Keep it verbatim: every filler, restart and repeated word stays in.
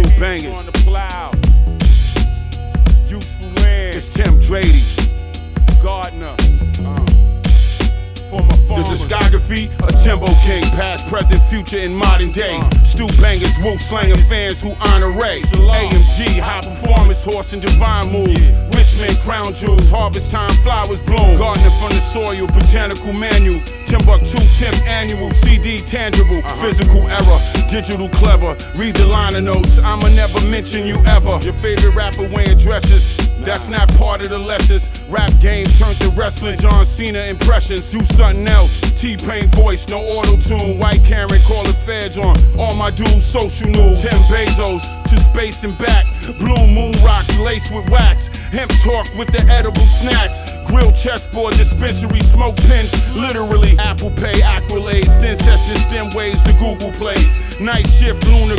Stu Bangers on the plow. Useful land. It's Tim Drady, Gardner. Uh. The discography, a Timbo King, past, present, future, and modern day. Uh. Stu Bangers, Wu slanging fans who honor Ray. A M G, high performance, horse and divine moves. Yeah. Richmond, crown jewels, harvest time, flowers bloom. Gardener from the soil, botanical manual. Timbuktu, tenth annual, C D tangible. Uh-huh. Physical error, digital clever. Read the liner notes, I'ma never mention you ever. Your favorite rapper wearing dresses, that's not part of the lessons. Rap game turned to wrestling, John Cena impressions. Do something else, T-Pain voice, no auto-tune. White Karen calling feds on all my dudes, social news. Tim Bezos to space and back. Blue moon rocks laced with wax. Hemp talk with the edible snacks. Grill chessboard, dispensary, smoke pens. Literally, Apple Pay, accolades. Send session stem waves to Google Play. Night shift, lunar